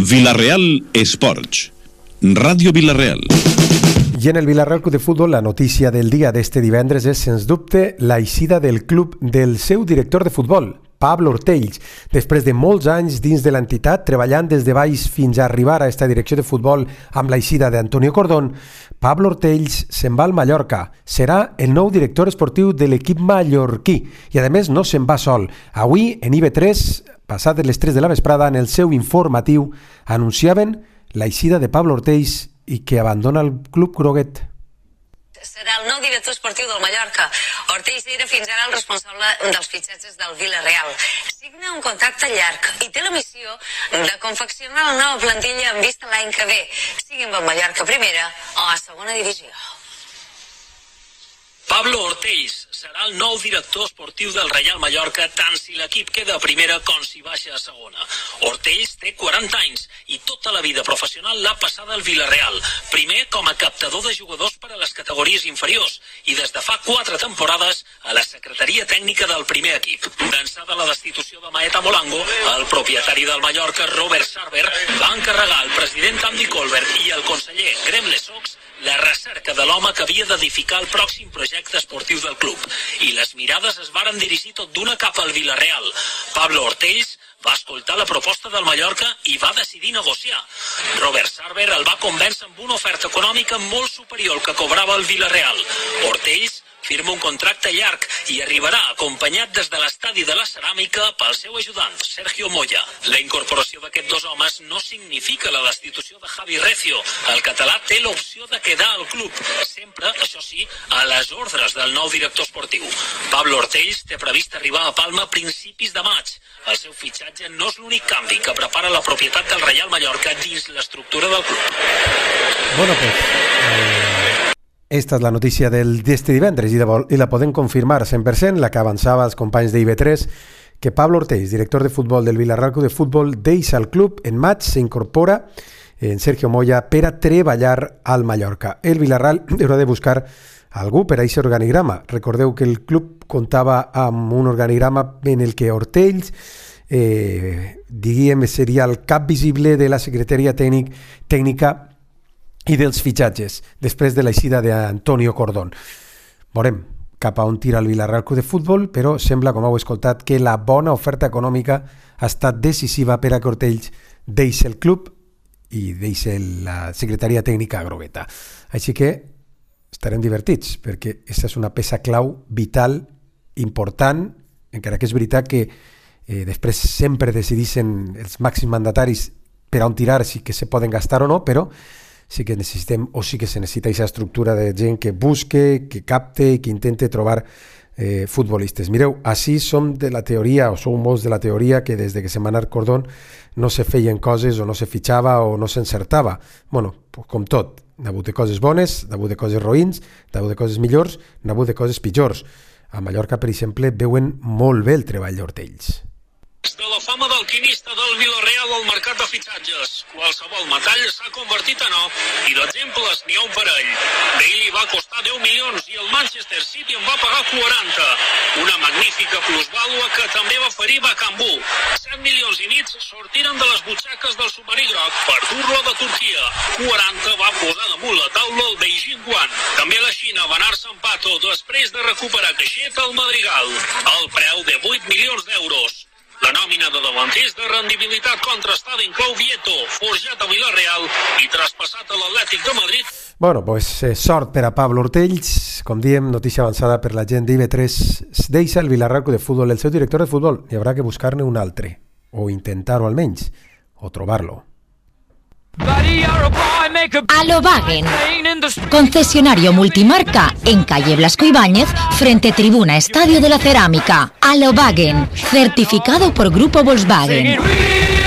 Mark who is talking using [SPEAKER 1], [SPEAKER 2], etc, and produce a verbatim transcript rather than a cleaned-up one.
[SPEAKER 1] Villarreal Sports, Radio Villarreal.
[SPEAKER 2] I en el Villarreal Club de Futbol la notícia del dia d'este divendres és, sens dubte, l'eixida del club del seu director de futbol, Pablo Ortells. Després de molts anys dins de l'entitat, treballant des de baix fins a arribar a esta direcció de futbol amb l'eixida d'Antonio Cordón, Pablo Ortells se'n va al Mallorca. Serà el nou director esportiu de l'equip mallorquí i, a més, no se'n va sol. Avui, en I V tres, passades les tres de la vesprada, en el seu informatiu, anunciaven l'eixida de Pablo Ortells i que abandona el club groguet.
[SPEAKER 3] Serà el nou director esportiu del Mallorca. Ortells era fins ara el responsable dels fitxatges del Villarreal. Signa un contracte llarg i té la missió de confeccionar la nova plantilla en vista l'any que ve, sigui amb el Mallorca primera o a segona divisió.
[SPEAKER 4] Pablo Ortells serà el nou director esportiu del Reial Mallorca tant si l'equip queda a primera com si baixa a segona. Ortells té quaranta anys i tota la vida professional l'ha passada al Villarreal. Primer com a captador de jugadors per a les categories inferiors i des de fa quatre temporades a la secretaria tècnica del primer equip. D'ençà de la destitució de Maeta Molango, el propietari del Mallorca, Robert Sarver, va encarregar al president Andy Colbert i al conseller Graham Lesaux la recerca de l'home que havia d'edificar el pròxim projecte esportiu del club. I les mirades es varen dirigir tot d'una cap al Villarreal. Pablo Ortells va escoltar la proposta del Mallorca i va decidir negociar. Robert Sarver el va convèncer amb una oferta econòmica molt superior al que cobrava el Villarreal. Ortells firma un contracte llarg i arribarà acompanyat des de l'estadi de la Ceràmica pel seu ajudant, Sergio Moya. La incorporació d'aquests dos homes no significa la destitució de Javi Recio. El català té l'opció de quedar al club, sempre, això sí, a les ordres del nou director esportiu. Pablo Ortells té previst arribar a Palma a principis de maig. El seu fitxatge no és l'únic canvi que prepara la propietat del Reial Mallorca dins l'estructura del club.
[SPEAKER 2] Bueno, pues... Eh... Esta és la notícia del d'este divendres i, de, i la podem confirmar cent per cent, la que avançava els companys de I V tres, que Pablo Ortells, director de futbol del Villarreal Club de Futbol, deixa el club. En maig s'incorpora en Sergio Moya per a treballar al Mallorca. El Villarreal haurà de buscar algú per a aquest organigrama. Recordeu que el club comptava amb un organigrama en el que Ortells eh, diguem, seria el cap visible de la secretaria tècnic, tècnica i dels fitxatges, després de l'eixida d'Antonio Cordón. Veurem cap a on tira el Villarreal Club de Futbol, però sembla, com heu escoltat, que la bona oferta econòmica ha estat decisiva per a que Ortells deixi el club i deixi la secretaria tècnica grogueta. Així que estarem divertits, perquè aquesta és una peça clau, vital, important, encara que és veritat que eh, després sempre decideixen els màxims mandataris per a on tirar, si que se poden gastar o no, però sí que necessitem, o sí que se necessita aquesta estructura de gent que busque, que capte i que intente trobar eh, futbolistes. Mireu, així som de la teoria, o som molts de la teoria, que des de que se va anar Cordón no se feien coses, o no se fitxava, o no s'encertava. Bueno, pues com tot, n'ha hagut de coses bones, n'ha hagut de coses roïns, n'ha hagut de coses millors, n'ha hagut de coses pitjors. A Mallorca, per exemple, veuen molt bé el treball d'Ortells.
[SPEAKER 4] De la fama d'alquimista del Villarreal al mercat de fitxatges. Qualsevol metall s'ha convertit en or i d'exemples n'hi ha un parell. Bailey va costar deu milions i el Manchester City en va pagar quaranta. Una magnífica plusvàlua que també va ferir Bakambu. set milions i mig sortiren de les butxaques del submarí groc per dur-lo de Turquia. quaranta va posar damunt la taula el Beijing Guan. També la Xina va anar-se en pato després de recuperar caixeta al Madrigal. El preu de vuit milions d'euros. La nòmina de davanters de rendibilitat contrastada inclou Vieto, forjat a Villarreal i traspassat a l'Atlètic de Madrid.
[SPEAKER 2] Bueno, pues eh, sort per a Pablo Ortells. Com diem, notícia avançada per la gent d'I V tres. Deixa el Villarreal Club de Futbol, el seu director de futbol. Hi haurà que buscar-ne un altre, o intentar-ho almenys, o trobar-lo.
[SPEAKER 5] Alobagen, concesionario multimarca en calle Blasco Ibáñez, frente tribuna Estadio de la Cerámica. Alobagen, certificado por Grupo Volkswagen.